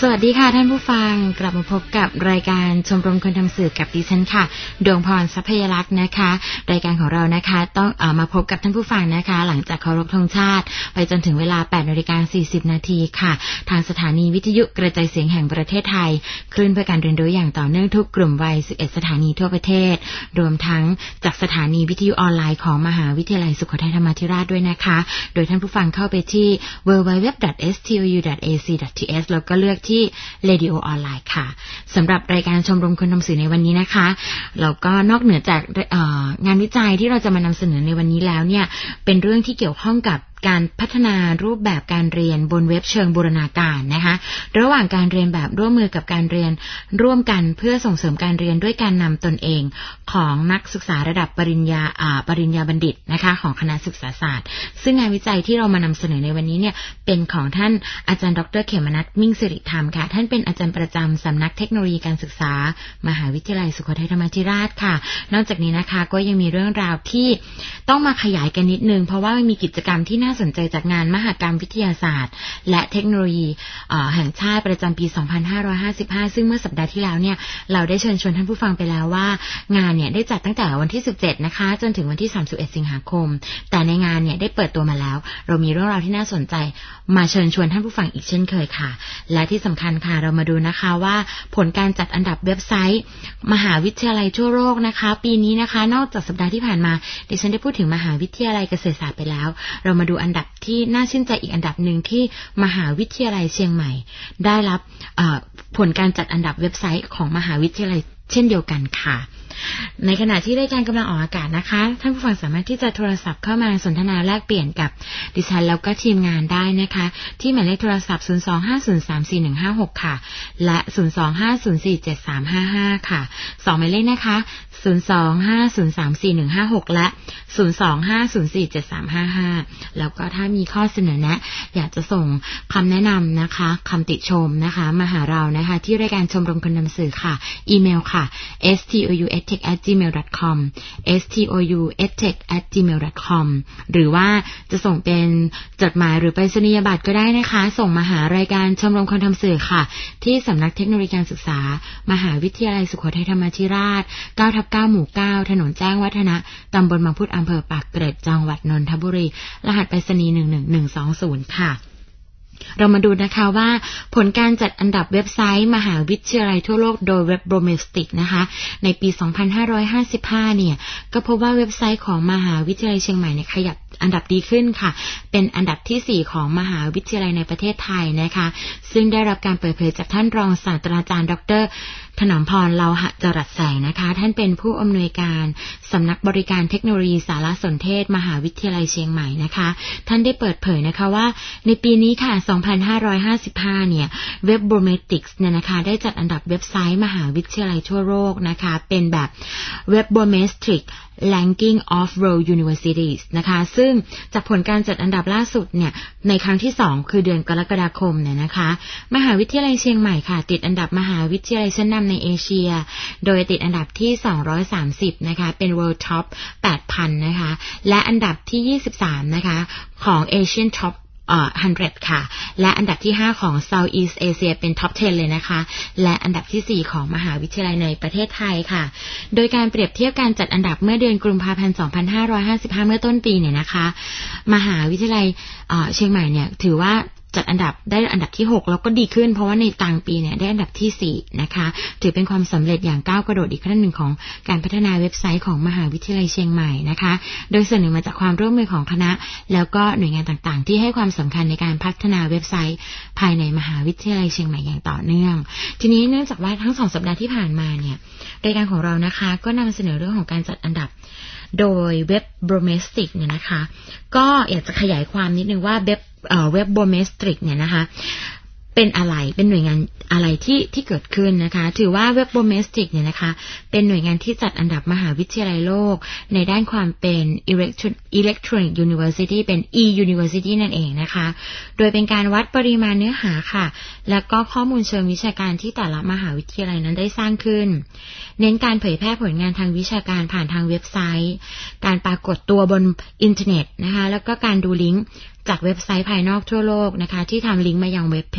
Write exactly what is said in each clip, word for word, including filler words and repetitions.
วัสดีค่ะท่านผู้ฟังกลับมาพบกับรายการชมรมคนทำสื่อกับดิฉันค่ะดวงพรทรัพยลักษณ์นะคะรายการของเรานะคะต้องเอ่อมาพบกับท่านผู้ฟังนะคะหลังจากเคารพธงชาติไปจนถึงเวลา แปดนาฬิกาสี่สิบนาทีค่ะทางสถานีวิทยุกระจายเสียงแห่งประเทศไทยคลื่นเพื่อการเรียนรู้อย่างต่อเนื่องทุกกลุ่มวัยสิบเอ็ดสถานีทั่วประเทศรวมทั้งจากสถานีวิทยุออนไลน์ของมหาวิทยาลัยสุโขทัยธรรมาธิราชด้วยนะคะโดยท่านผู้ฟังเข้าไปที่ ดับเบิลยู ดับเบิลยู ดับเบิลยู ดอท เอส ที โอ ยู ดอท เอ ซี ดอท ที เอส แล้วก็เลือกที่ Radio ออนไลน์ค่ะสำหรับรายการชมรมคนทำสื่อในวันนี้นะคะเราก็นอกเหนือจากงานวิจัยที่เราจะมานำเสนอในวันนี้แล้วเนี่ยเป็นเรื่องที่เกี่ยวข้องกับการพัฒนารูปแบบการเรียนบนเว็บเชิงบูรณาการนะคะระหว่างการเรียนแบบร่วมมือกับการเรียนร่วมกันเพื่อส่งเสริมการเรียนด้วยการนำตนเองของนักศึกษาระดับปริญญาอ่าปริญญาบัณฑิตนะคะของคณะศึกษาศาสตร์ซึ่งงานวิจัยที่เรามานำเสนอในวันนี้เนี่ยเป็นของท่านอาจารย์ดร.เขมนัสมิ่งสิริธรรมค่ะท่านเป็นอาจารย์ประจำสำนักเทคโนโลยีการศึกษามหาวิทยาลัยสุโขทัยธรรมาธิราชค่ะนอกจากนี้นะคะก็ยังมีเรื่องราวที่ต้องมาขยายกันนิดนึงเพราะว่ามีกิจกรรมที่น่าสนใจจากงานมหกรรมวิทยาศาสตร์และเทคโนโลยีแห่งชาติประจำปี สองพันห้าร้อยห้าสิบห้า ซึ่งเมื่อสัปดาห์ที่แล้วเนี่ยเราได้เชิญชวนท่านผู้ฟังไปแล้วว่างานเนี่ยได้จัดตั้งแต่วันที่สิบเจ็ดนะคะจนถึงวันที่สามสิบเอ็ดสิงหาคมแต่ในงานเนี่ยได้เปิดตัวมาแล้วเรามีเรื่องราวที่น่าสนใจมาเชิญชวนท่านผู้ฟังอีกเช่นเคยค่ะและที่สำคัญค่ะเรามาดูนะคะว่าผลการจัดอันดับเว็บไซต์มหาวิทยาลัยทั่วโลกนะคะปีนี้นะคะนอกจากสัปดาห์ที่ผ่านมาดิฉันได้พูดถึงมหาวิทยาลัยเกษตรศาสตร์ไปแล้วเรามาดูอันดับที่น่าชื่นใจอีกอันดับหนึ่งที่มหาวิทยาลัยเชียงใหม่ได้รับผลการจัดอันดับเว็บไซต์ของมหาวิทยาลัยเช่นเดียวกันค่ะในขณะที่รายการกำลังออกอากาศนะคะท่านผู้ฟังสามารถที่จะโทรศัพท์เข้ามาสนทนาแลกเปลี่ยนกับดิฉันแล้วก็ทีมงานได้นะคะที่หมายเลขโทรศัพท์ศูนย์ สอง ห้า ศูนย์ สาม สี่ หนึ่ง ห้า หกค่ะและศูนย์ สอง ห้า ศูนย์ สี่ เจ็ด สาม ห้า ห้าค่ะสองหมายเลขนะคะศูนย์ สอง ห้า ศูนย์ สาม สี่ หนึ่ง ห้า หกและศูนย์ สอง ห้า ศูนย์ สี่ เจ็ด สาม ห้า ห้าแล้วก็ถ้ามีข้อเสนอแนะอยากจะส่งคำแนะนำนะคะคำติชมนะคะมาหาเรานะคะที่รายการชมรมคนนำสื่อค่ะอีเมลค่ะ เอส ที โอ ยู เอส ที เอช แอท จีเมล ดอท คอม เอส ที โอ ยู เอส ที เอช แอท จีเมล ดอท คอม หรือว่าจะส่งเป็นจดหมายหรือไปรษณียบัตรก็ได้นะคะส่งมาหารายการชมรมคนทำสื่อค่ะที่สำนักเทคโนโลยีการศึกษามหาวิทยาลัยสุโขทัยธรรมาธิราช เก้าทับเก้า หมู่เก้าถนนแจ้งวัฒนะตำบลบางพุดอำเภอปากเกร็ดจังหวัดนนทบุรีรหัสไปรษณีย์หนึ่งหนึ่งหนึ่งสองศูนย์ค่ะเรามาดูนะคะว่าผลการจัดอันดับเว็บไซต์มหาวิทยาลัยทั่วโลกโดย Webrometric นะคะในปี สองพันห้าร้อยห้าสิบห้า เนี่ยก็พบว่าเว็บไซต์ของมหาวิทยาลัยเชียงใหม่เนี่ยขยับอันดับดีขึ้นค่ะเป็นอันดับที่สี่ของมหาวิทยาลัยในประเทศไทยนะคะซึ่งได้รับการเปิดเผยจากท่านรองศาสตราจารย์ดร.ถนอมพรเลาหะจรัสแสงนะคะท่านเป็นผู้อำนวยการสำนักบริการเทคโนโลยีสารสนเทศมหาวิทยาลัยเชียงใหม่นะคะท่านได้เปิดเผยนะคะว่าในปีนี้ค่ะ สองพันห้าร้อยห้าสิบห้า เนี่ย Webrometrics เนี่ยนะคะได้จัดอันดับเว็บไซต์มหาวิทยาลัยทั่วโลกนะคะเป็นแบบ Webrometric Ranking of World Universities นะคะซึ่งจากผลการจัดอันดับล่าสุดเนี่ยในครั้งที่สองคือเดือนกรกฎาคมเนี่ยนะคะมหาวิทยาลัยเชียงใหม่ค่ะติดอันดับมหาวิทยาลัยชั้นนำในเอเชียโดยติดอันดับที่สองร้อยสามสิบนะคะเป็น World Top แปดพัน นะคะและอันดับที่ยี่สิบสามนะคะของ Asian Topเอ่อหนึ่งร้อยค่ะและอันดับที่ห้าของ Southeast Asia เป็น Top สิบเลยนะคะและอันดับที่สี่ของมหาวิทยาลัยในประเทศไทยค่ะโดยการเปรียบเทียบการจัดอันดับเมื่อเดือนกุมภาพันธ์สองพันห้าร้อยห้าสิบห้าเมื่อต้นปีเนี่ยนะคะมหาวิทยาลัยเอ่อเชียงใหม่เนี่ยถือว่าจัดอันดับได้อันดับที่หกแล้วก็ดีขึ้นเพราะว่าในต่างปีเนี่ยได้อันดับที่สี่นะคะถือเป็นความสำเร็จอย่างก้าวกระโดดอีกขั้นหนึ่งของการพัฒนาเว็บไซต์ของมหาวิทยาลัยเชียงใหม่นะคะโดยส่วนหนึ่งมาจากความร่วมมือของคณะแล้วก็หน่วยงานต่างๆที่ให้ความสำคัญในการพัฒนาเว็บไซต์ภายในมหาวิทยาลัยเชียงใหม่อย่างต่อเนื่องทีนี้เนื่องจากว่าทั้งสองสัปดาห์ที่ผ่านมาเนี่ยรายการของเรานะคะก็นำเสนอเรื่องของการจัดอันดับโดย Webrometric เนี่ยนะคะก็อยากจะขยายความนิดนึงว่าเว็บเอ่อ Webrometric เนี่ยนะคะเป็นอะไรเป็นหน่วยงานอะไรที่ที่เกิดขึ้นนะคะถือว่า Webrometric เนี่ยนะคะเป็นหน่วยงานที่จัดอันดับมหาวิทยาลัยโลกในด้านความเป็น Electronic University เป็น e-University นั่นเองนะคะโดยเป็นการวัดปริมาณเนื้อหาค่ะแล้วก็ข้อมูลเชิงวิชาการที่แต่ละมหาวิทยาลัยนั้นได้สร้างขึ้นเน้นการเผยแพร่ผลงานทางวิชาการผ่านทางเว็บไซต์การปรากฏตัวบนอินเทอร์เน็ตนะคะแล้วก็การดูลิงก์จากเว็บไซต์ภายนอกทั่วโลกนะคะที่ทำลิงก์มายังเว็บเพจ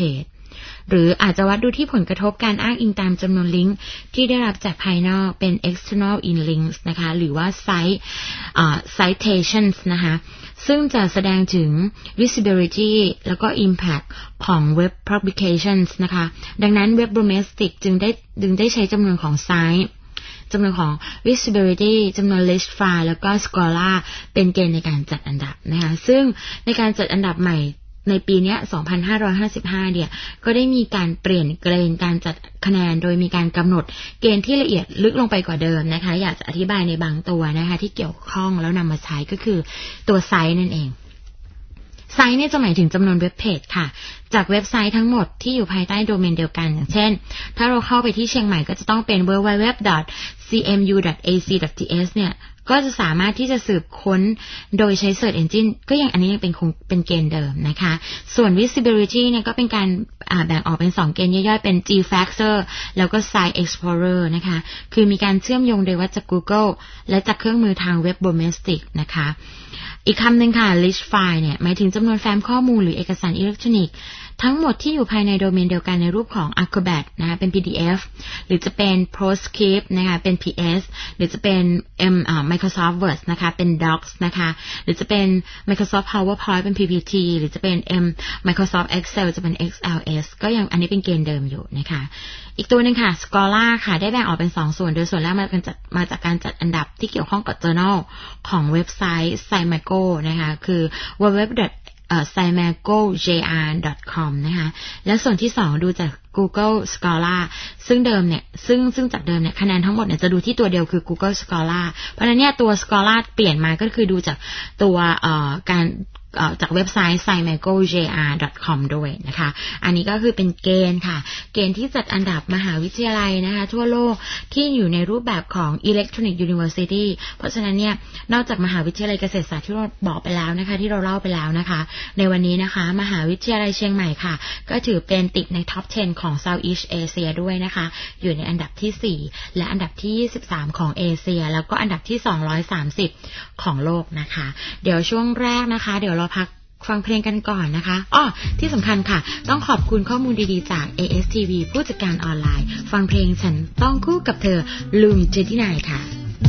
หรืออาจจะวัดดูที่ผลกระทบการอ้างอิงตามจำนวนลิงก์ที่ได้รับจากภายนอกเป็น external in links นะคะหรือว่า site uh, citations นะคะซึ่งจะแสดงถึง visibility แล้วก็ impact ของ web publications นะคะดังนั้น web domestic จึงได้ดึงได้ใช้จำนวนของ siteจำนวนของ visibility จำนวน list file แล้วก็ Scholar เป็นเกณฑ์ในการจัดอันดับนะคะซึ่งในการจัดอันดับใหม่ในปีนี้สองพันห้าร้อยห้าสิบห้าเนี่ยก็ได้มีการเปลี่ยนเกณฑ์การจัดคะแนนโดยมีการกำหนดเกณฑ์ที่ละเอียดลึกลงไปกว่าเดิมนะคะอยากจะอธิบายในบางตัวนะคะที่เกี่ยวข้องแล้วนำมาใช้ก็คือตัวไซต์นั่นเองไซต์เนี่ยจะหมายถึงจำนวนเว็บเพจค่ะจากเว็บไซต์ทั้งหมดที่อยู่ภายใต้โดเมนเดียวกันอย่างเช่นถ้าเราเข้าไปที่เชียงใหม่ก็จะต้องเป็น ดับเบิลยู ดับเบิลยู ดับเบิลยู ดอท ซี เอ็ม ยู ดอท เอ ซี ดอท ที เอส เนี่ยก็จะสามารถที่จะสืบค้นโดยใช้ Search Engine ก็ยังอันนี้ยังเป็นคงเป็นเกณฑ์เดิมนะคะส่วน Visibility เนี่ยก็เป็นการแบ่งออกเป็นสองเกณฑ์ย่อยๆเป็น G-Factor แล้วก็ Site Explorer นะคะคือมีการเชื่อมโยงโดยวัดจาก Google และจากเครื่องมือทางเว็บ Domestic นะคะอีกคำหนึ่งค่ะ List File เนี่ยหมายถึงจำนวนแฟ้มข้อมูลหรือเอกสารอิเล็กทรอนิกส์ทั้งหมดที่อยู่ภายในโดเมนเดียวกันในรูปของ Acrobat นะคะเป็น พี ดี เอฟ หรือจะเป็น PostScript นะคะเป็น พี เอส หรือจะเป็น M อ่า Microsoft Word นะคะเป็น Docs นะคะหรือจะเป็น Microsoft PowerPoint เป็น พี พี ที หรือจะเป็น M Microsoft Excel จะเป็น เอ็กซ์ แอล เอส ก็ยังอันนี้เป็นเกณฑ์เดิมอยู่นะคะอีกตัวนึงค่ะ Scholar ค่ะได้แบ่งออกเป็นสองส่วนโดยส่วนแรกมาจากมาจากการจัดอันดับที่เกี่ยวข้องกับ Journal ของเว็บไซต์ Simago นะคะคือ ดับเบิลยู ดับเบิลยู ดับเบิลยู ดอท เอ่อ ไซมาโก เจ อาร์ ดอท คอม นะคะและส่วนที่สองดูจาก Google Scholar ซึ่งเดิมเนี่ยซึ่งซึ่งจากเดิมเนี่ยคะแนนทั้งหมดเนี่ยจะดูที่ตัวเดียวคือ Google Scholar เพราะฉะนั้นเนี่ยตัว Scholar เปลี่ยนมาก็คือดูจากตัวเอ่อการจากเว็บไซต์ ไซมาโก เจ อาร์ ดอท คอม ด้วยนะคะอันนี้ก็คือเป็นเกณฑ์ค่ะเกณฑ์ที่จัดอันดับมหาวิทยาลัยนะคะทั่วโลกที่อยู่ในรูปแบบของ Electronic University เพราะฉะนั้นเนี่ยนอกจากมหาวิทยาลัยเกษตรศาสตร์ที่เราบอกไปแล้วนะคะที่เราเล่าไปแล้วนะคะในวันนี้นะคะมหาวิทยาลัยเชียงใหม่ค่ะก็ถือเป็นติดในท็อปสิบของ Southeast Asia ด้วยนะคะอยู่ในอันดับที่สี่และอันดับที่ยี่สิบสามของเอเชียแล้วก็อันดับที่สองร้อยสามสิบของโลกนะคะเดี๋ยวช่วงแรกนะคะเดี๋ยวเราพักฟังเพลงกันก่อนนะคะอ้อที่สำคัญค่ะต้องขอบคุณข้อมูลดีๆจาก เอ เอส ที วี ผู้จัดการออนไลน์ฟังเพลงฉันต้องคู่กับเธอลุงเจตินายค่ะ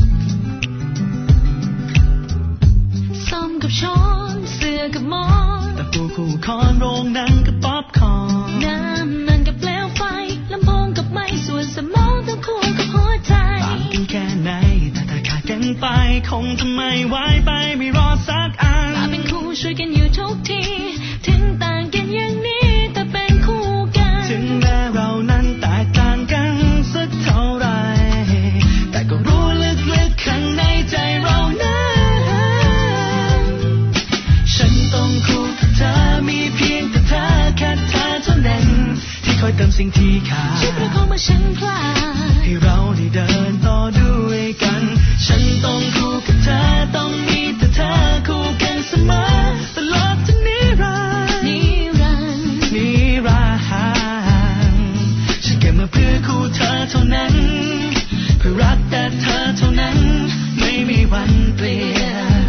ซ้อมกับช้อนเสื้อกับหมอนตะปูคู่คอนโรงหนังกับป๊อปคอร์นน้ำนั่นกับเปลวไฟลำโพงกับไม้ส่วนสมองต้องคู่กับหัวใจต่างกันแค่ไหนแต่ถ้าขาดกันไปคงจะไม่ไหวไปไม่รอสักอันมาเป็นคู่ช่วยกันอยู่ทุกทีถึงต่างกันอย่างนี้แต่เป็นคู่กันถึงแม้เรานั้นแตกต่างกันสักเท่าไรแต่ก็รู้ลึกๆข้างในใจเรานั้นฉันต้องคู่กับเธอมีเพียงแต่เธอแค่เธอเท่านั้นที่คอยเติมสิ่งที่ขาดช่วยประคองมาฉันพลาดให้เราได้เดินต่อด้วยกันฉันต้องคู่กับเธอต้องมีแต่เธอคู่กันเสมอตลอดจนนิรันดร์นิรันดร์นิรันดร์ฉันเกิดมาเพื่อคู่เธอเท่านั้นเพื่อรักแต่เธอเท่านั้นไม่มีวันเปลี่ยน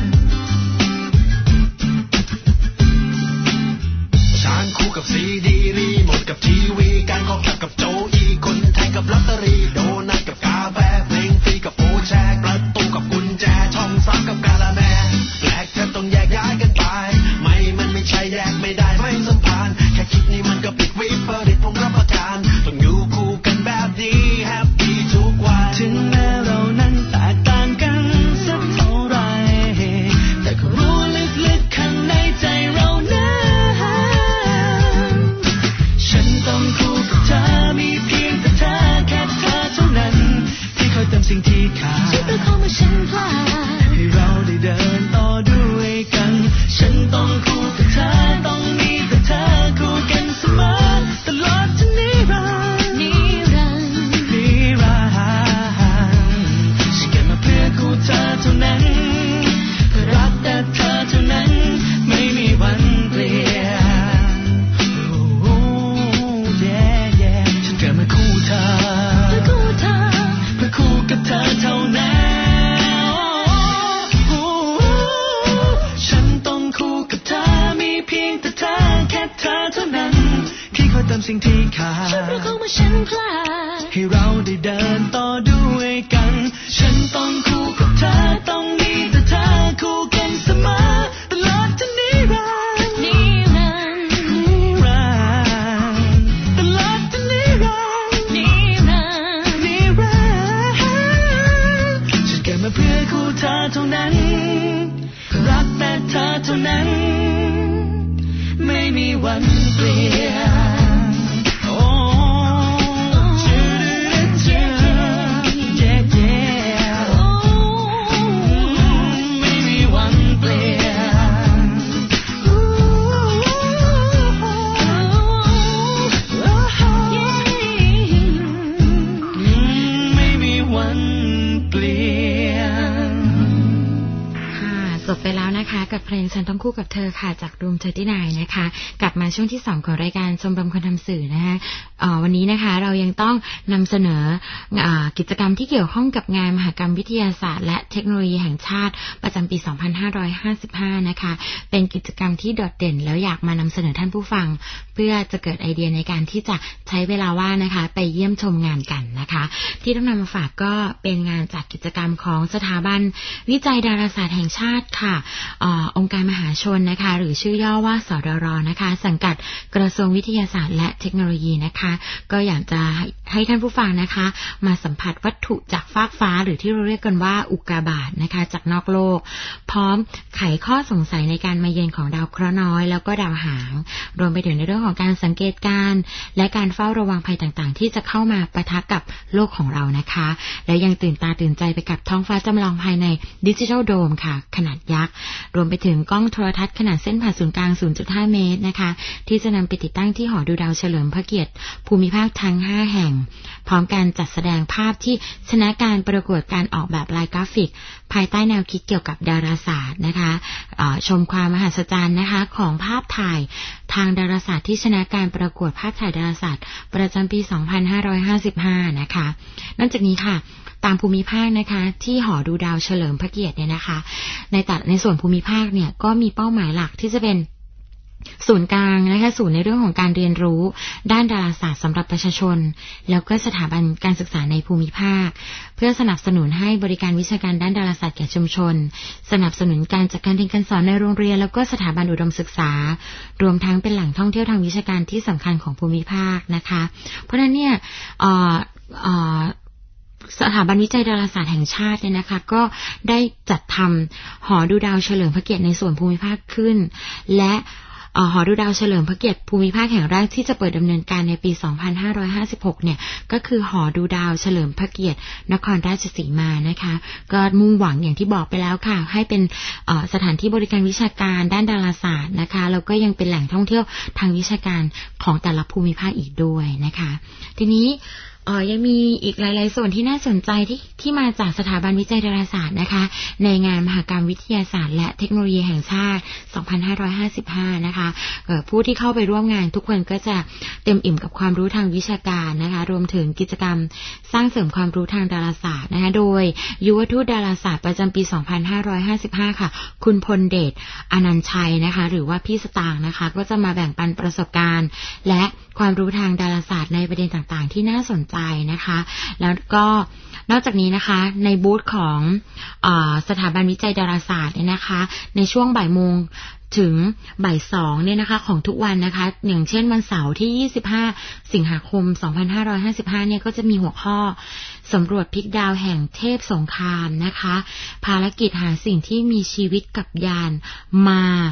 ช้างคู่กับซีดีรีโมทกับทีวีการขอขับกับโจอีคนไทยกับลอตเตอรี่โดนัทกับกาแฟเพลงฟรีกับโปรแชร์ประตูกับกุญแจช่องสามกับกาลาแมแปลกแทบต้องแยกย้ายกันไปไม่มันไม่ใช่แยกไม่ได้ไม่สัมพันธ์แค่คิดนี่มันก็ผิดวิปริตผมรับประกันต้องอยู่คู่กันแบบนี้แฮปปี้ทุกวันถึงแม้เรานั้นแตกต่างกันสักเท่าไรแต่ก็รู้ลึกๆข้างในใจเรานั้นฉันต้องคู่กับเธอมีเพียงแต่เธอแค่เธอเท่านั้นที่คอยเติมสิ่งที่ขาดช่วยประคองมาฉันพลาดให้เราได้เดินต่อด้วยกันฉันต้องคู่กับเธอต้องมีแต่เธอคู่กันเสมอตลอดจนนิรันดร์นิรันดร์นิรันดร์ฉันเกิดมาเพื่อคู่เธอเท่านั้นเพื่อรักแต่เธอเท่านั้นไม่มีวันเปลี่ยนฉันเกิดมาคู่เธอเพื่อคู่เธอเพื่อคู่กับเธอเท่านั้นฉันต้องคู่กับเธอมีเพียงแต่เธอแค่เธอเท่านั้นที่คอยเติมสิ่งที่ขาดฉันรู้เขาว่าฉันพลาดให้เราได้เดินต่อด้วยกันฉันต้องคู่กับเธอต้องมีแต่เธอคู่กันเสมอตลอดจนนิรันดร์นิรันดร์นิรันดร์ตลอดจนนิรันดร์นิรันดร์นิรันดร์ฉันเกิดมาเพื่อคู่เธอเท่านั้นรักแต่เธอเท่านั้นไม่มีวันเปลี่ยนโอ้ชื่อชื่อเย่เย่ไม่มีวันเปลี่ยนไม่มีวันเปลี่ยนจบไปแล้วนะคะกับเพลงฉันต้องคู่กับเธอค่ะจากรูมเทอร์ตี้ไนน์นะคะกลับมาช่วงที่สองของรายการชมรมคนทำสื่อนะคะวันนี้นะคะเรายังต้องนำเสนอกิจกรรมที่เกี่ยวข้องกับงานมหกรรมวิทยาศาสตร์และเทคโนโลยีแห่งชาติประจำปีสองพันห้าร้อยห้าสิบห้านะคะเป็นกิจกรรมที่โดดเด่นแล้วอยากมานำเสนอท่านผู้ฟังเพื่อจะเกิดไอเดียในการที่จะใช้เวลาว่างนะคะไปเยี่ยมชมงานกันนะคะที่ต้องนำมาฝากก็เป็นงานจากกิจกรรมของสถาบันวิจัยดาราศาสตร์แห่งชาติค่ะอองค์การมหาชนนะคะหรือชื่อย่อว่าสดร.นะคะสังกัดกระทรวงวิทยาศาสตร์และเทคโนโลยีนะคะก็อยากจะให้ท่านผู้ฟังนะคะมาสัมผัสวัตถุจากฟากฟ้าหรือที่เราเรียกกันว่าอุกกาบาตนะคะจากนอกโลกพร้อมไขข้อสงสัยในการมาเยือนของดาวเคราะห์น้อยแล้วก็ดาวหางรวมไปถึงในเรื่องของการสังเกตการณ์และการเฝ้าระวังภัยต่างๆที่จะเข้ามาปะทะกับโลกของเรานะคะและยังตื่นตาตื่นใจไปกับท้องฟ้าจำลองภายในดิจิทัลโดมค่ะขนาดยักษ์รวมไปถึงกล้องโทรทัศน์ขนาดเส้นผ่าศูนย์กลาง ศูนย์จุดห้า เมตรนะคะที่จะนำไปติดตั้งที่หอดูดาวเฉลิมพระเกียรติภูมิภาคทั้งห้าแห่งพร้อมการจัดแสดงภาพที่ชนะการประกวดการออกแบบลายกราฟิกภายใต้แนวคิดเกี่ยวกับดาราศาสตร์นะคะชมความมหัศจรรย์นะคะของภาพถ่ายทางดาราศาสตร์ที่ชนะการประกวดภาพถ่ายดาราศาสตร์ประจำปีสองพันห้าร้อยห้าสิบห้านะคะนอกจากนี้ค่ะตามภูมิภาคนะคะที่หอดูดาวเฉลิมพระเกียรติเนี่ยนะคะในแต่ในส่วนภูมิภาคเนี่ยก็มีเป้าหมายหลักที่จะเป็นศูนย์กลางนะคะศูนย์ในเรื่องของการเรียนรู้ด้านดาราศาสตร์สำหรับประชาชนแล้วก็สถาบันการศึกษาในภูมิภาคเพื่อสนับสนุนให้บริการวิชาการด้านดาราศาสตร์แก่ชุมชนสนับสนุนการจัดการเรียนการสอนในโรงเรียนแล้วก็สถาบันอุดมศึกษารวมทั้งเป็นแหล่งท่องเที่ยวทางวิชาการที่สำคัญของภูมิภาคนะคะเพราะฉะนั้นเนี่ยเอ่อเอ่อสถาบันวิจัยดาราศาสตร์แห่งชาติเนี่ยนะคะก็ได้จัดทำหอดูดาวเฉลิมพระเกียรติในส่วนภูมิภาคขึ้นและหอดูดาวเฉลิมพระเกียรติภูมิภาคแห่งแรกที่จะเปิดดำเนินการในปีสองพันห้าร้อยห้าสิบหกเนี่ยก็คือหอดูดาวเฉลิมพระเกียรตินครราชสีมานะคะก็มุ่งหวังอย่างที่บอกไปแล้วค่ะให้เป็นสถานที่บริการวิชาการด้านดาราศาสตร์นะคะแล้วก็ยังเป็นแหล่งท่องเที่ยวทางวิชาการของแต่ละภูมิภาคอีกด้วยนะคะทีนี้เอ่อยังมีอีกหลายๆส่วนที่น่าสนใจที่ที่มาจากสถาบันวิจัยดาราศาสตร์นะคะในงานมหกรรมวิทยาศาสตร์และเทคโนโลยีแห่งชาติสองพันห้าร้อยห้าสิบห้านะคะเอ่อผู้ที่เข้าไปร่วมงานทุกคนก็จะเต็มอิ่มกับความรู้ทางวิชาการนะคะรวมถึงกิจกรรมสร้างเสริมความรู้ทางดาราศาสตร์นะคะโดยยุวทูตดาราศาสตร์ประจำปีสองพันห้าร้อยห้าสิบห้าค่ะคุณพลเดชอนันต์ชัยนะคะหรือว่าพี่สตางค์นะคะก็จะมาแบ่งปันประสบการณ์และความรู้ทางดาราศาสตร์ในประเด็นต่างๆที่น่าสนใจนะคะแล้วก็นอกจากนี้นะคะในบูธของเอ่อสถาบันวิจัยดาราศาสตร์เนี่ยนะคะในช่วงบ่ายโมงถึงบ่ายสองเนี่ยนะคะของทุกวันนะคะอย่างเช่นวันเสาร์ที่ยี่สิบห้าสิงหาคมสองพันห้าร้อยห้าสิบห้าเนี่ยก็จะมีหัวข้อสำรวจพลิกดาวแห่งเทพสงครามนะคะภารกิจหาสิ่งที่มีชีวิตกับยานมา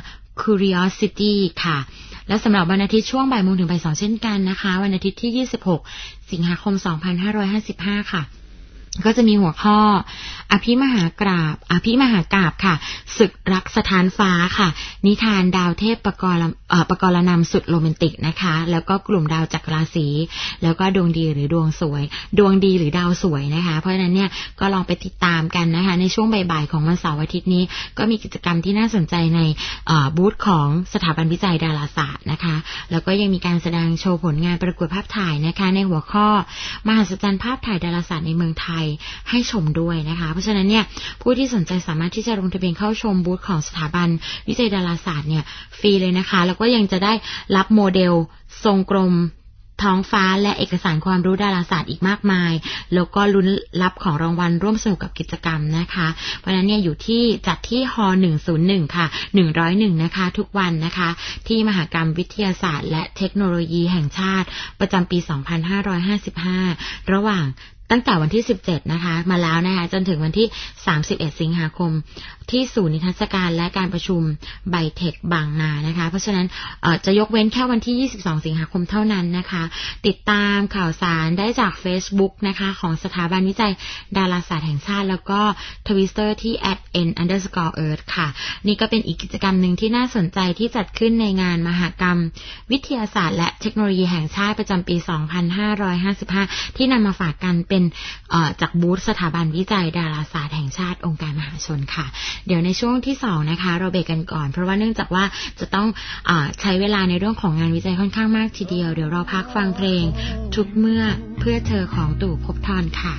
Curiosity ค่ะและสำหรับวันอาทิตย์ช่วงบ่ายโมงถึงบ่ายสองเช่นกันนะคะวันอาทิตย์ที่ยี่สิบหกสิงหาคมสองพันห้าร้อยห้าสิบห้าค่ะก็จะมีหัวข้ออภิมหากราบอภิมหากราบค่ะศึกรักสถานฟ้าค่ะนิทานดาวเทพปกรณ์เอ่อปกรณำสุดโรแมนติกนะคะแล้วก็กลุ่มดาวจักรราศีแล้วก็ดวงดีหรือดวงสวยดวงดีหรือดาวสวยนะคะเพราะฉะนั้นเนี่ยก็ลองไปติดตามกันนะคะในช่วงบ่ายๆของวันเสาร์อาทิตย์นี้ก็มีกิจกรรมที่น่าสนใจในบูธของสถาบันวิจัยดาราศาสตร์นะคะแล้วก็ยังมีการแสดงโชว์ผลงานประกวดภาพถ่ายนะคะในหัวข้อมหัศจรรย์ภาพถ่ายดาราศาสตร์ในเมืองไทยให้ชมด้วยนะคะเพราะฉะนั้นเนี่ยผู้ที่สนใจสามารถที่จะลงทะเบียนเข้าชมบูธของสถาบันวิจัยดาราศาสตร์เนี่ยฟรีเลยนะคะแล้วก็ยังจะได้รับโมเดลทรงกลมท้องฟ้าและเอกสารความรู้ดาราศาสตร์อีกมากมายแล้วก็ลุ้นรับของรางวัลร่วมสนุกกับกิจกรรมนะคะเพราะฉะนั้นเนี่ยอยู่ที่จัดที่ฮหนึ่งศูนย์หนึ่งค่ะหนึ่งร้อยเอ็ดนะคะทุกวันนะคะที่มหกรรมวิทยาศาสตร์และเทคโนโลยีแห่งชาติประจำปีสองพันห้าร้อยห้าสิบห้าระหว่างตั้งแต่วันที่สิบเจ็ดนะคะมาแล้วนะคะจนถึงวันที่สามสิบเอ็ดสิงหาคมที่ศูนย์นิทรรศการและการประชุมไบเทคบางนานะคะเพราะฉะนั้นจะยกเว้นแค่วันที่ยี่สิบสองสิงหาคมเท่านั้นนะคะติดตามข่าวสารได้จาก Facebook นะคะของสถาบันวิจัยดาราศาสตร์แห่งชาติแล้วก็ Twitter ที่ แอท เอ็น อันเดอร์สกอร์ เอิร์ธ ค่ะนี่ก็เป็นอีกกิจกรรมหนึ่งที่น่าสนใจที่จัดขึ้นในงานมหกรรมวิทยาศาสตร์และเทคโนโลยีแห่งชาติประจำปีสองพันห้าร้อยห้าสิบห้าที่นำมาฝากกันเป็นจากบูธสถาบันวิจัยดาราศาสตร์แห่งชาติองค์การมหาชนค่ะเดี๋ยวในช่วงที่สองนะคะเราเบรกกันก่อนเพราะว่าเนื่องจากว่าจะต้องอ่าใช้เวลาในเรื่องของงานวิจัยค่อนข้างมากทีเดียวเดี๋ยวเราพักฟังเพลงทุกเมื่อเพื่อเธอของตู่ภพธรค่ะ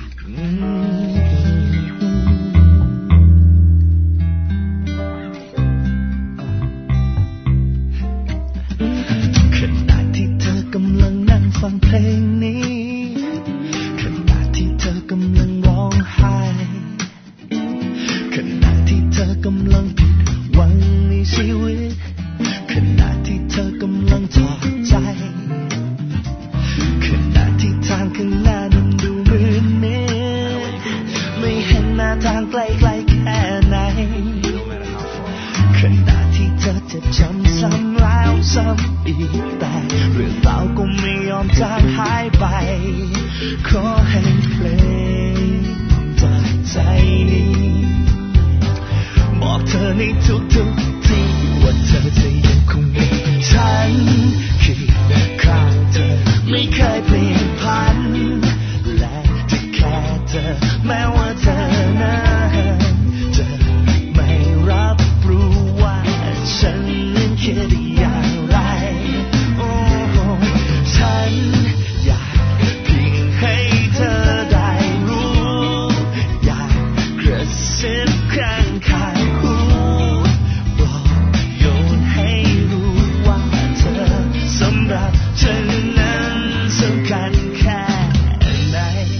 ขณะที่เธอกำลังนั่งฟังเพลงนี้ขณะที่เธอกำลังร้องไห้ขณะที่เธอกำลังผิดหวังในชีวิตขณะที่เธอกำลังท้อใจขณะที่ทางข้างหน้านั้นดูมืดมิดไม่เห็นหน้าทางไกลๆแค่ไหนขณะที่เธอจะจำซ้ำแล้วซ้ำอีกแต่เรื่องราวก็ไม่ยอมจางหายไปขอให้เพลงจากใจนี้บอกเธอในทุกๆที่ว่าเธอจะยังคงมีฉันเคียงข้างเธอไม่เคยเปลี่ยนผันและจะแค่เธอแม้ว่าเธอนั้นจะไม่รับรู้ว่าฉันนั้นคิดอย่างไรโอ้ฉันอยากเพียงให้เธอได้รู้อยากกระซิบข้างข้างหูบอกโยนให้รู้ว่าเธอสำหรับฉันนั้นสำคัญแค่ไหน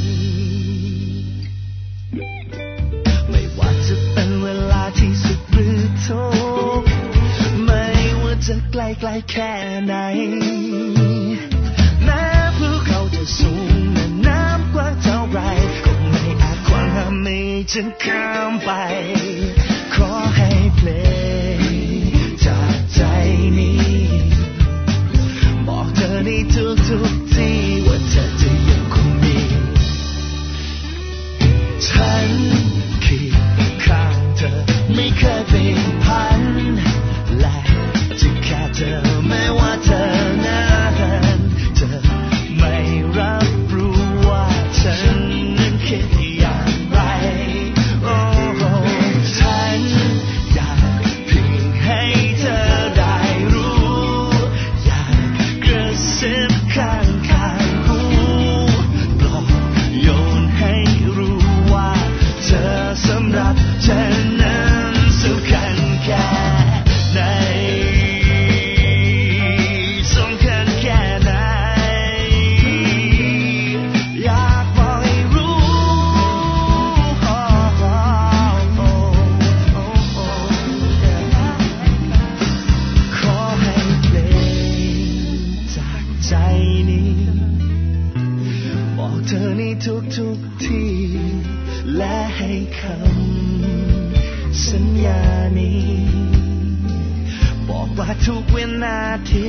ไม่ว่าจะเป็นเวลาที่สุขหรือทุกข์ไม่ว่าจะไกลๆแค่ไหนแม้ภูเขาจะสูงและน้ำกว้างเท่าไรก็ไม่อาจขวางห้ามไม่ฉันข้ามไปขอให้เพลงจากใจนี้บอกเธอในทุกๆที่ว่าเธอจะยังคงมีฉันเคียงข้างเธอไม่เคยเปลี่ยนผันและจะแค่เธอแม้ว่าเธอนั้นจะไม่รับรู้ว่าฉันนั้นคิดอย่างไรโอ้ฉันอยากเพียงให้เธอได้รู้อยากกระซิบข้างข้างหูปลอบโยนให้รู้ว่าเธอสำหรับฉันนั้นสำคัญแค่ไหนสำคัญแค่ไหนอยากบอกให้รู้ขอให้เพลงจากใจนี้บอกเธอในทุกๆที่และให้คำสัญญานี้บอกว่าทุกวินาที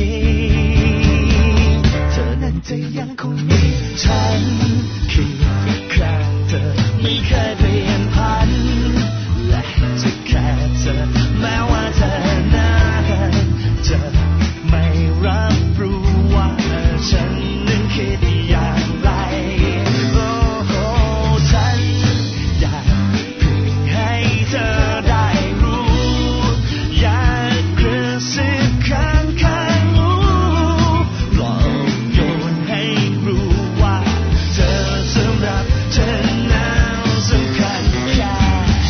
เธอนั้นจะยังคงมีฉันเคียงข้างเธอไม่เคยเปลี่ยนผันและจะแค่เธอแม้ว่าเธอนั้นจะไม่รับรู้ว่าฉันนั้นคิดอย่างไรโอ้ฉันอยากเพียงให้เธอได้รู้อยากกระซิบข้างข้างหูปลอบโยนให้รู้ว่าเธอสำหรับฉันนั้นสำคัญแค่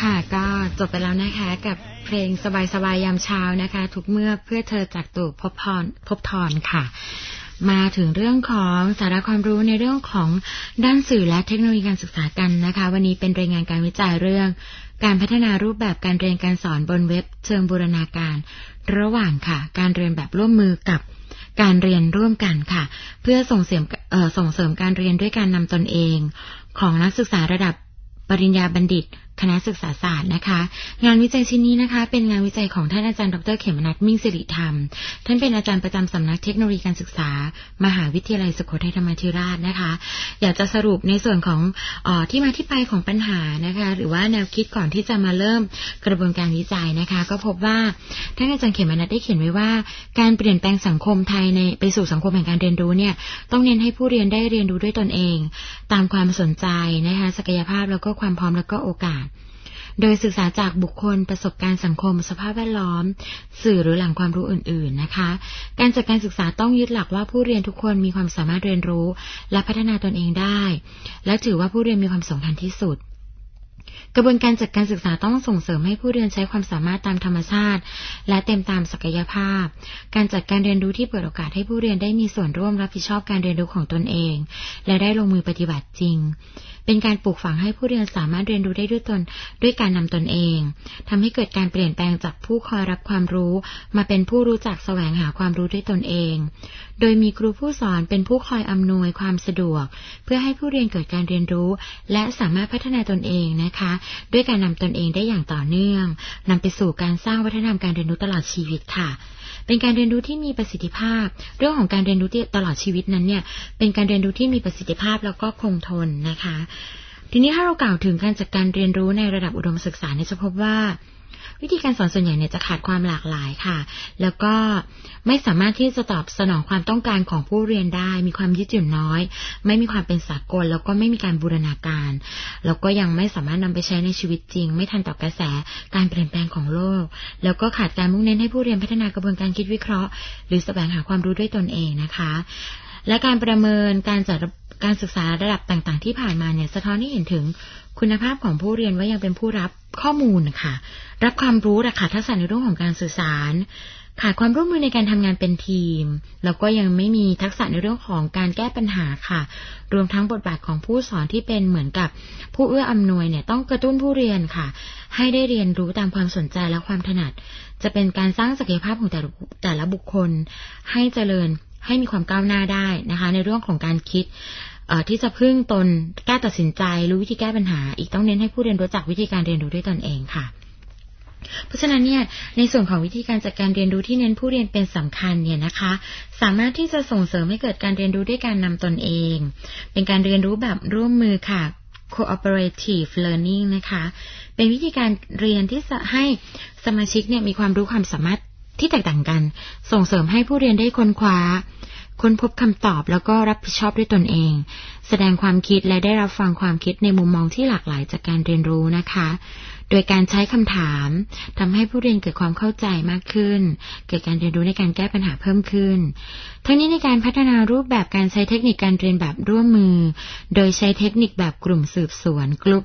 ค่ะก็จบไปแล้วนะคะกับเพลงสบายๆยามเช้านะคะทุกเมื่อเพื่อเธอจากตู่ภพพรภพธรค่ะมาถึงเรื่องของสาระความรู้ในเรื่องของด้านสื่อและเทคโนโลยีการศึกษากันนะคะวันนี้เป็นรายงานการวิจัยเรื่องการพัฒนารูปแบบการเรียนการสอนบนเว็บเชิงบูรณาการระหว่างค่ะการเรียนแบบร่วมมือกับการเรียนร่วมกันค่ะเพื่อส่งเสริมเอ่อส่งเสริมการเรียนด้วยการนำตนเองของนักศึกษาระดับปริญญาบัณฑิตคณะศึกษาศาสตร์นะคะงานวิจัยชิ้นนี้นะคะเป็นงานวิจัยของท่านอาจารย์ดร.เขมนัสมิ่งสิริธรรมท่านเป็นอาจารย์ประจำสำนักเทคโนโลยีการศึกษามหาวิทยาลัยสุโขทัยธรรมาธิราชนะคะอยากจะสรุปในส่วนของเอ่อที่มาที่ไปของปัญหานะคะหรือว่าแนวคิดก่อนที่จะมาเริ่มกระบวนการวิจัยนะคะก็พบว่าท่านอาจารย์เขมนัสได้เขียนไว้ว่าการเปลี่ยนแปลงสังคมไทยในไปสู่สังคมแห่งการเรียนรู้เนี่ยต้องเน้นให้ผู้เรียนได้เรียนรู้ด้วยตนเองตามความสนใจนะคะศักยภาพแล้วก็ความพร้อมแล้วก็โอกาสโดยศึกษาจากบุคคลประสบการณ์สังคมสภาพแวดล้อมสื่อหรือแหล่งความรู้อื่นๆนะคะการจัดการศึกษาต้องยึดหลักว่าผู้เรียนทุกคนมีความสามารถเรียนรู้และพัฒนาตนเองได้และถือว่าผู้เรียนมีความสำคัญที่สุดกระบวนการจัดการศึกษาต้องส่งเสริมให้ผู้เรียนใช้ความสามารถตามธรรมชาติและเต็มตามศักยภาพการจัดการเรียนรู้ที่เปิดโอกาสให้ผู้เรียนได้มีส่วนร่วมรับผิดชอบการเรียนรู้ของตนเองและได้ลงมือปฏิบัติจริงเป็นการปลูกฝังให้ผู้เรียนสามารถเรียนรู้ได้ด้วยตนด้วยการนำตนเองทำให้เกิดการเปลี่ยนแปลงจากผู้คอยรับความรู้มาเป็นผู้รู้จักแสวงหาความรู้ด้วยตนเองโดยมีครูผู้สอนเป็นผู้คอยอำนวยความสะดวกเพื่อให้ผู้เรียนเกิดการเรียนรู้และสามารถพัฒนาตนเองนะคะด้วยการนำตนเองได้อย่างต่อเนื่องนำไปสู่การสร้างวัฒนธรรมการเรียนรู้ตลอดชีวิตค่ะเป็นการเรียนรู้ที่มีประสิทธิภาพเรื่องของการเรียนรู้ตลอดชีวิตนั้นเนี่ยเป็นการเรียนรู้ที่มีประสิทธิภาพแล้วก็คงทนนะคะทีนี้ถ้าเรากล่าวถึงการจัดการเรียนรู้ในระดับอุดมศึกษาเนี่ยจะพบว่าวิธีการสอนส่วนใหญ่เนี่ยจะขาดความหลากหลายค่ะแล้วก็ไม่สามารถที่จะตอบสนองความต้องการของผู้เรียนได้มีความยืดหยุ่นน้อยไม่มีความเป็นสากลแล้วก็ไม่มีการบูรณาการแล้วก็ยังไม่สามารถนำไปใช้ในชีวิตจริงไม่ทันต่อกระแสการเปลี่ยนแปลงของโลกแล้วก็ขาดการมุ่งเน้นให้ผู้เรียนพัฒนากระบวนการคิดวิเคราะห์หรือแสวงหาความรู้ด้วยตนเองนะคะและการประเมินการจัดการศึกษาระดับต่างๆที่ผ่านมาเนี่ยสะท้อนให้เห็นถึงคุณภาพของผู้เรียนว่ายังเป็นผู้รับข้อมูลค่ะรับความรู้แต่ขาดทักษะในเรื่องของการสื่อสารขาดความร่วมมือในการทำงานเป็นทีมแล้วก็ยังไม่มีทักษะในเรื่องของการแก้ปัญหาค่ะรวมทั้งบทบาทของผู้สอนที่เป็นเหมือนกับผู้เอื้ออำนวยเนี่ยต้องกระตุ้นผู้เรียนค่ะให้ได้เรียนรู้ตามความสนใจและความถนัดจะเป็นการสร้างศักยภาพของแต่ละแต่ละบุคคลให้เจริญให้มีความก้าวหน้าได้นะคะในเรื่องของการคิดที่จะพึ่งตนกล้าตัดสินใจรู้วิธีแก้ปัญหาอีกต้องเน้นให้ผู้เรียนรู้จักวิธีการเรียนรู้ด้วยตนเองค่ะเพราะฉะนั้นเนี่ยในส่วนของวิธีการจัดการเรียนรู้ที่เน้นผู้เรียนเป็นสำคัญเนี่ยนะคะสามารถที่จะส่งเสริมให้เกิดการเรียนรู้ด้วยการนำตนเองเป็นการเรียนรู้แบบร่วมมือค่ะ cooperative learning นะคะเป็นวิธีการเรียนที่จะให้สมาชิกเนี่ยมีความรู้ความสามารถที่แตกต่างกันส่งเสริมให้ผู้เรียนได้ค้นคว้าค้นพบคำตอบแล้วก็รับผิดชอบด้วยตนเองแสดงความคิดและได้รับฟังความคิดในมุมมองที่หลากหลายจากการเรียนรู้นะคะโดยการใช้คำถามทำให้ผู้เรียนเกิดความเข้าใจมากขึ้นเกิดการเรียนรู้ในการแก้ปัญหาเพิ่มขึ้นทั้งนี้ในการพัฒนารูปแบบการใช้เทคนิคการเรียนแบบร่วมมือโดยใช้เทคนิคแบบกลุ่มสืบสวน Group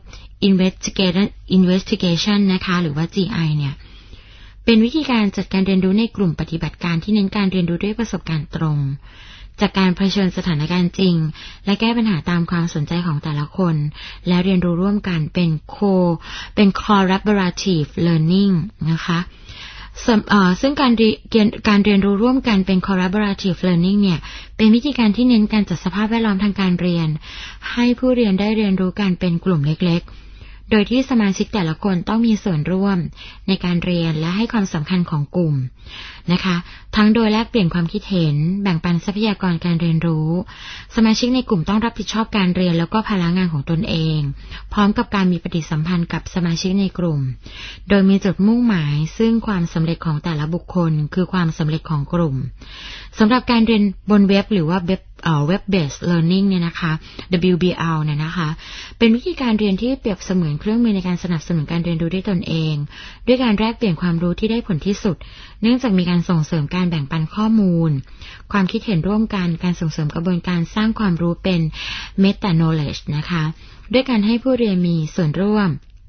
Investigation นะคะหรือว่า จี ไอ เนี่ยเป็นวิธีการจัดการเรียนรู้ในกลุ่มปฏิบัติการที่เน้นการเรียนรู้ด้วยประสบการณ์ตรงจากการเผชิญสถานการณ์จริงและแก้ปัญหาตามความสนใจของแต่ละคนและเรียนรู้ร่วมกันเป็น co เป็น collaborative learning นะคะซึ่งการเรียนการเรียนรู้ร่วมกันเป็น collaborative learning เนี่ยเป็นวิธีการที่เน้นการจัดสภาพแวดล้อมทางการเรียนให้ผู้เรียนได้เรียนรู้กันเป็นกลุ่มเล็กๆโดยที่สมาชิกแต่ละคนต้องมีส่วนร่วมในการเรียนและให้ความสำคัญของกลุ่มนะคะทั้งโดยแลกเปลี่ยนความคิดเห็นแบ่งปันทรัพยากรการเรียนรู้สมาชิกในกลุ่มต้องรับผิดชอบการเรียนแล้วก็ภาระงานของตนเองพร้อมกับการมีปฏิสัมพันธ์กับสมาชิกในกลุ่มโดยมีจุดมุ่งหมายซึ่งความสำเร็จของแต่ละบุคคลคือความสำเร็จของกลุ่มสำหรับการเรียนบนเว็บหรือว่าเว็บเอ่อ web based learning เนี่ยนะคะ ดับเบิลยู บี แอล เนี่ยนะคะเป็นวิธีการเรียนที่เปรียบเสมือนเครื่องมือในการสนับสนุนการเรียนรู้ด้วยตนเองด้วยการแลกเปลี่ยนความรู้ที่ได้ผลที่สุดเนื่องจากมีการส่งเสริมการแบ่งปันข้อมูลความคิดเห็นร่วมกันการส่งเสริมกระบวนการสร้างความรู้เป็น meta knowledge นะคะด้วยการให้ผู้เรียนมีส่วนร่วม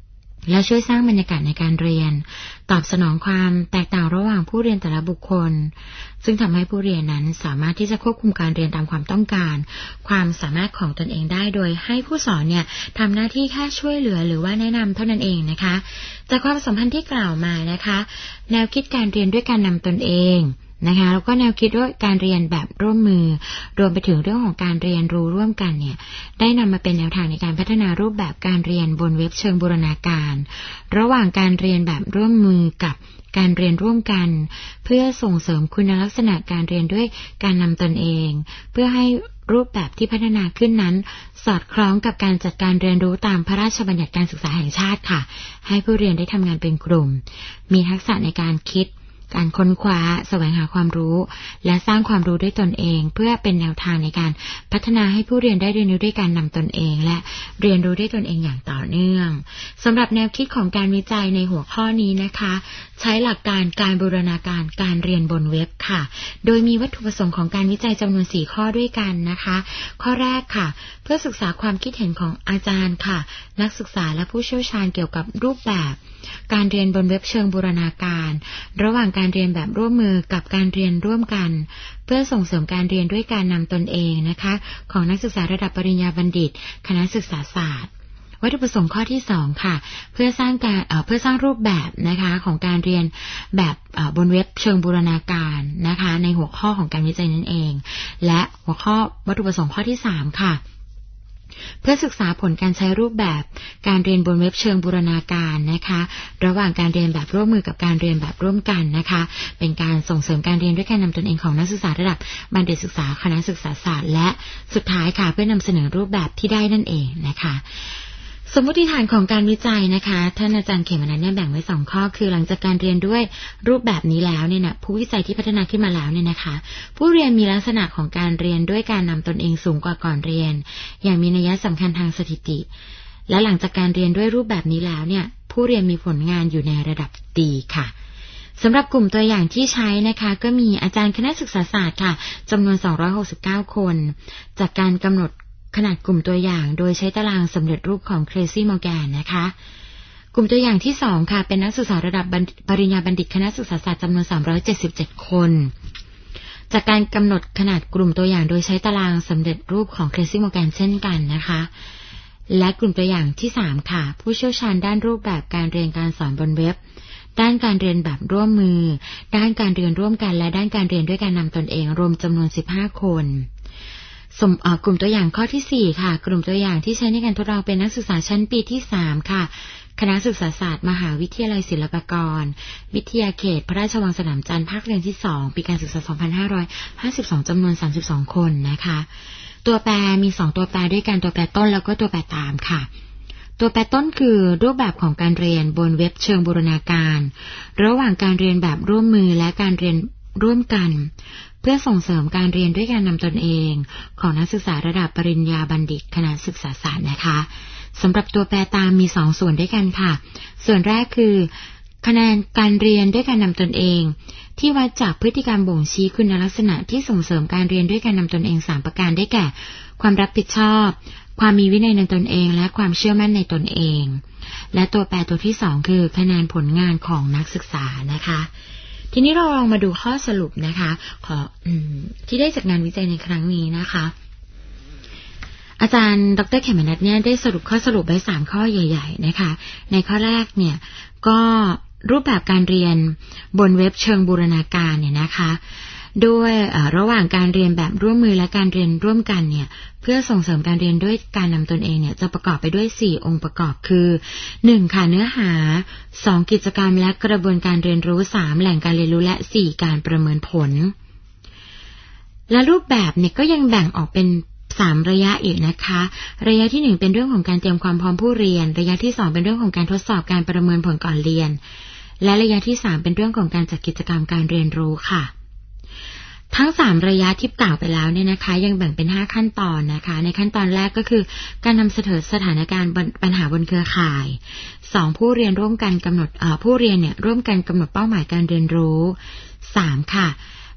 และช่วยสร้างบรรยากาศในการเรียนตอบสนองความแตกต่างระหว่างผู้เรียนแต่ละบุคคลซึ่งทำให้ผู้เรียนนั้นสามารถที่จะควบคุมการเรียนตามความต้องการความสามารถของตนเองได้โดยให้ผู้สอนเนี่ยทำหน้าที่แค่ช่วยเหลือหรือว่าแนะนำเท่านั้นเองนะคะจากความสัมพันธ์ที่กล่าวมานะคะแนวคิดการเรียนด้วยการนำตนเองนะคะแล้วก็แนวคิดว่าการเรียนแบบร่วมมือรวมไปถึงเรื่องของการเรียนรู้ร่วมกันเนี่ยได้นำมาเป็นแนวทางในการพัฒนารูปแบบการเรียนบนเว็บเชิงบูรณาการระหว่างการเรียนแบบร่วมมือกับการเรียนร่วมกันเพื่อส่งเสริมคุณลักษณะการเรียนด้วยการนำตนเองเพื่อให้รูปแบบที่พัฒนาขึ้นนั้นสอดคล้องกับการจัดการเรียนรู้ตามพระราชบัญญัติการศึกษาแห่งชาติค่ะให้ผู้เรียนได้ทำงานเป็นกลุ่มมีทักษะในการคิดการค้นคว้าแสวงหาความรู้และสร้างความรู้ด้วยตนเองเพื่อเป็นแนวทางในการพัฒนาให้ผู้เรียนได้เรียนรู้ด้วยการนำตนเองและเรียนรู้ด้วยตนเองอย่างต่อเนื่องสำหรับแนวคิดของการวิจัยในหัวข้อนี้นะคะใช้หลักการการบูรณาการการเรียนบนเว็บค่ะโดยมีวัตถุประสงค์ของการวิจัยจำนวนสี่ข้อด้วยกันนะคะข้อแรกค่ะเพื่อศึกษาความคิดเห็นของอาจารย์ค่ะนักศึกษาและผู้เชี่ยวชาญเกี่ยวกับรูปแบบการเรียนบนเว็บเชิงบูรณาการระหว่างการเรียนแบบร่วมมือกับการเรียนร่วมกันเพื่อส่งเสริมการเรียนด้วยการนำตนเองนะคะของนักศึกษาระดับปริญญาบัณฑิตคณะศึกษาศาสตร์วัตถุประสงค์ข้อที่สองค่ะเพื่อสร้างการเอ่อเพื่อสร้างรูปแบบนะคะของการเรียนแบบบนเว็บเชิงบูรณาการนะคะในหัวข้อของการวิจัยนั่นเองและหัวข้อวัตถุประสงค์ข้อที่สามค่ะเพื่อศึกษาผลการใช้รูปแบบการเรียนบนเว็บเชิงบูรณาการนะคะระหว่างการเรียนแบบร่วมมือกับการเรียนแบบร่วมกันนะคะเป็นการส่งเสริมการเรียนด้วยการนำตนเองของนักศึกษาระดับบัณฑิตศึกษาคณะศึกษาศาสตร์และสุดท้ายค่ะเพื่อนำเสนอรูปแบบที่ได้นั่นเองนะคะสมมติฐานของการวิจัยนะคะท่านอาจารย์เขมนัสเนี่ยแบ่งไว้สองข้อคือหลังจากการเรียนด้วยรูปแบบนี้แล้วเนี่ยนะผู้วิจัยที่พัฒนาขึ้นมาแล้วเนี่ยนะคะผู้เรียนมีลักษณะของการเรียนด้วยการนำตนเองสูงกว่าก่อนเรียนอย่างมีนัยสำคัญทางสถิติและหลังจากการเรียนด้วยรูปแบบนี้แล้วเนี่ยผู้เรียนมีผลงานอยู่ในระดับดีค่ะสำหรับกลุ่มตัวอย่างที่ใช้นะคะก็มีอาจารย์คณะศึกษาศาสตร์ค่ะจำนวนสองร้อยหกสิบเก้าคนจากการกำหนดขนาดกลุ่มตัวอย่างโดยใช้ตารางสำเร็จรูปของ Tracy Morgan นะคะกลุ่มตัวอย่างที่สองค่ะเป็นนักศึกษาระดับปริญญาบัณฑิตคณะศึกษาศาสตร์จำนวนสามร้อยเจ็ดสิบเจ็ดคนจากการกำหนดขนาดกลุ่มตัวอย่างโดยใช้ตารางสำเร็จรูปของ Tracy Morgan เช่นกันนะคะและกลุ่มตัวอย่างที่สามค่ะผู้เชี่ยวชาญด้านรูปแบบการเรียนการสอนบนเว็บด้านการเรียนแบบร่วมมือด้านการเรียนร่วมกันและด้านการเรียนด้วยการนำตนเองรวมจำนวนสิบห้าคนสมกลุ่มตัวอย่างข้อที่สี่ค่ะกลุ่มตัวอย่างที่ใช้ในการทดลองเป็นนักศึกษาชั้นปีที่สามค่ะคณะศึกษาศาสตร์มหาวิทยาลัยศิลปากรวิทยาเขตพระราชวังสนามจันทร์ภาคเรียนที่สองปีการศึกษาสองพันห้าร้อยห้าสิบสองจำนวนสามสิบสองคนนะคะตัวแปรมีสองตัวแปรด้วยกันตัวแปรต้นแล้วก็ตัวแปรตามค่ะตัวแปรต้นคือรูปแบบของการเรียนบนเว็บเชิงบูรณาการระหว่างการเรียนแบบร่วมมือและการเรียนร่วมกันเพื่อส่งเสริมการเรียนด้วยการนำตนเองของนักศึกษาระดับปริญญาบัณฑิตคณะศึกษาศาสตร์นะคะสำหรับตัวแปรตามมีสองส่วนด้วยกันค่ะส่วนแรกคือคะแนนการเรียนด้วยการนำตนเองที่วัดจากพฤติกรรมบ่งชี้คุณลักษณะที่ส่งเสริมการเรียนด้วยการนำตนเองสามประการได้แก่ความรับผิดชอบความมีวินัยในตนเองและความเชื่อมั่นในตนเองและตัวแปรตัวที่สองคือคะแนนผลงานของนักศึกษานะคะทีนี้เราลองมาดูข้อสรุปนะคะขออืมที่ได้จากงานวิจัยในครั้งนี้นะคะอาจารย์ดร.เขมนัสเนี่ยได้สรุปข้อสรุปไว้สามข้อใหญ่ๆนะคะในข้อแรกเนี่ยก็รูปแบบการเรียนบนเว็บเชิงบูรณาการเนี่ยนะคะโดยระหว่างการเรียนแบบร่วมมือและการเรียนร่วมกันเนี่ยเพื่อส่งเสริมการเรียนด้วยการนำตนเองเนี่ยจะประกอบไปด้วยสี่องค์ประกอบคือหนึ่งค่ะเนื้อหาสองกิจกรรมและกระบวนการเรียนรู้สามแหล่งการเรียนรู้และสี่การประเมินผลและรูปแบบเนี่ยก็ยังแบ่งออกเป็นสามระยะอีกนะคะระยะที่หนึ่งเป็นเรื่องของการเตรียมความพร้อมผู้เรียนระยะที่สองเป็นเรื่องของการทดสอบการประเมินผลก่อนเรียนและระยะที่สามเป็นเรื่องของการจัดกิจกรรมการเรียนรู้ค่ะทั้งสามระยะที่กล่าวไปแล้วเนี่ยนะคะยังแบ่งเป็นห้าขั้นตอนนะคะในขั้นตอนแรกก็คือการนำเสนอสถานการณ์ปัญหาบนเครือข่ายสองผู้เรียนร่วมกันกำหนดเอ่อผู้เรียนเนี่ยร่วมกันกำหนดเป้าหมายการเรียนรู้สามค่ะ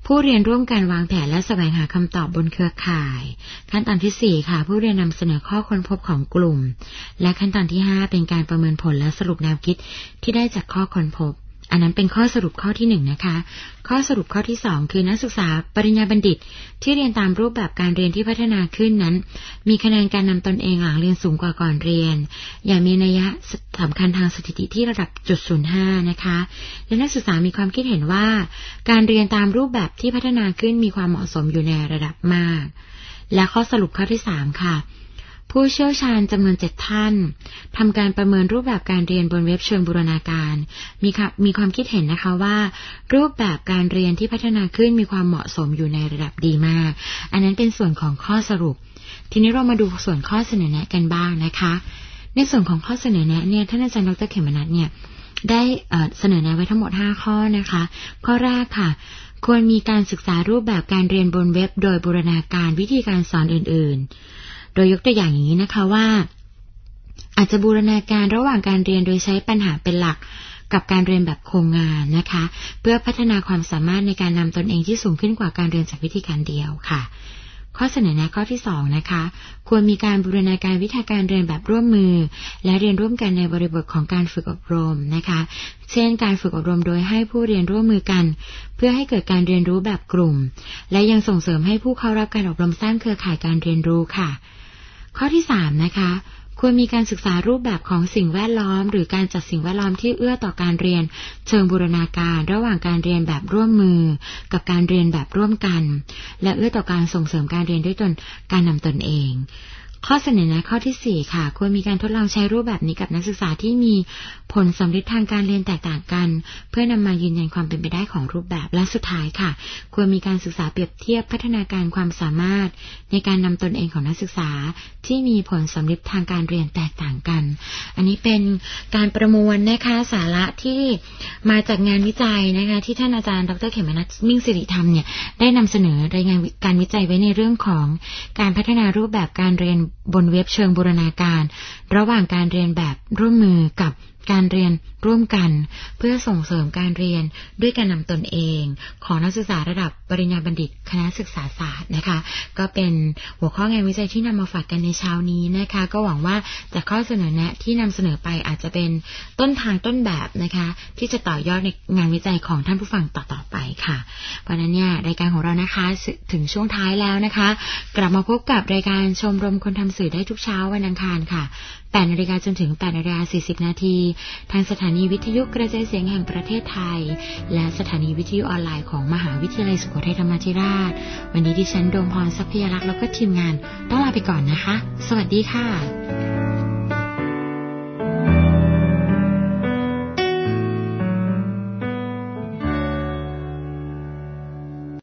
ผู้เรียนร่วมกันวางแผนและแสวงหาคำตอบบนเครือข่ายขั้นตอนที่สี่ค่ะผู้เรียนนำเสนอข้อค้นพบของกลุ่มและขั้นตอนที่ห้าเป็นการประเมินผลและสรุปแนวคิดที่ได้จากข้อค้นพบอันนั้นเป็นข้อสรุปข้อที่หนึ่งนะคะข้อสรุปข้อที่สองคือนักศึกษาปริญญาบัณฑิตที่เรียนตามรูปแบบการเรียนที่พัฒนาขึ้นนั้นมีคะแนนการนำตนเองหลังเรียนสูงกว่าก่อนเรียนอย่างมีนัยสำคัญทางสถิติที่ระดับ จุดศูนย์ห้า นะคะและนักศึกษามีความคิดเห็นว่าการเรียนตามรูปแบบที่พัฒนาขึ้นมีความเหมาะสมอยู่ในระดับมากและข้อสรุปข้อที่สามค่ะผู้เชี่ยวชาญจำนวนเจ็ดท่านทำการประเมินรูปแบบการเรียนบนเว็บเชิงบูรณาการมีมีความคิดเห็นนะคะว่ารูปแบบการเรียนที่พัฒนาขึ้นมีความเหมาะสมอยู่ในระดับดีมากอันนั้นเป็นส่วนของข้อสรุปทีนี้เรามาดูส่วนข้อเสนอแนะกันบ้างนะคะในส่วนของข้อเสนอแนะเนี่ยท่านอาจารย์ดร.เขมนัสเนี่ยได้เสนอแนะไว้ทั้งหมดห้าข้อนะคะข้อแรกค่ะควรมีการศึกษารูปแบบการเรียนบนเว็บโดยบูรณาการวิธีการสอนอื่นๆโดยยกตัวอย่างอย่างนี้นะคะว่าอาจจะบูรณาการระหว่างการเรียนโดยใช้ปัญหาเป็นหลักกับการเรียนแบบโครงงานนะคะเพื่อพัฒนาความสามารถในการนำตนเองที่สูงขึ้นกว่าการเรียนจากวิธีการเดียวค่ะข้อเสนอแนะข้อที่สองนะคะควรมีการบูรณาการวิธีการเรียนแบบร่วมมือและเรียนร่วมกันในบริบทของการฝึกอบรมนะคะเช่นการฝึกอบรมโดยให้ผู้เรียนร่วมมือกันเพื่อให้เกิดการเรียนรู้แบบกลุ่มและยังส่งเสริมให้ผู้เข้ารับการอบรมสร้างเครือข่ายการเรียนรู้ค่ะข้อที่สามนะคะควรมีการศึกษารูปแบบของสิ่งแวดล้อมหรือการจัดสิ่งแวดล้อมที่เอื้อต่อการเรียนเชิงบูรณาการระหว่างการเรียนแบบร่วมมือกับการเรียนแบบร่วมกันและเอื้อต่อการส่งเสริมการเรียนด้วยตนการนำตนเองข้อเสนอแนะข้อที่สี่ค่ะควรมีการทดลองใช้รูปแบบนี้กับนักศึกษาที่มีผลสำเร็จทางการเรียนแตกต่างกันเพื่อนำมายืนยันความเป็นไปได้ของรูปแบบและสุดท้ายค่ะควรมีการศึกษาเปรียบเทียบพัฒนาการความสามารถในการนำตนเองของนักศึกษาที่มีผลสำเร็จทางการเรียนแตกต่างกันอันนี้เป็นการประมวลนะคะสาระที่มาจากงานวิจัยนะคะที่ท่านอาจารย์ดร.เขมนัส มิ่งสิริธรรมเนี่ยได้นำเสนอรายงานการวิจัยไว้ในเรื่องของการพัฒนารูปแบบการเรียนบนเว็บเชิงบูรณาการระหว่างการเรียนแบบร่วมมือกับการเรียนร่วมกันเพื่อส่งเสริมการเรียนด้วยการนำตนเองของนักศึกษาระดับปริญญาบัณฑิตคณะศึกษาศาสตร์นะคะก็เป็นหัวข้องานวิจัยที่นำมาฝากกันในเช้านี้นะคะก็หวังว่าจากข้อเสนอแนะที่นำเสนอไปอาจจะเป็นต้นทางต้นแบบนะคะที่จะต่อยอดในงานวิจัยของท่านผู้ฟังต่อๆไปค่ะเพราะนั้นเนี่ยรายการของเรานะคะถึงช่วงท้ายแล้วนะคะกลับมาพบกับรายการชมรมคนทำสื่อได้ทุกเช้าวันอังคารค่ะแปดนาฬิกาจนถึงแปดนาฬิกาสี่สิบนาทีทางสถานีวิทยุกระจายเสียงแห่งประเทศไทยและสถานีวิทยุออนไลน์ของมหาวิทยาลัยสุโขทัยธรรมาธิราชวันนี้ดิฉันดวงพรทรัพยาลักษณ์แล้วก็ทีมงานต้องลาไปก่อนนะคะสวัสดีค่ะ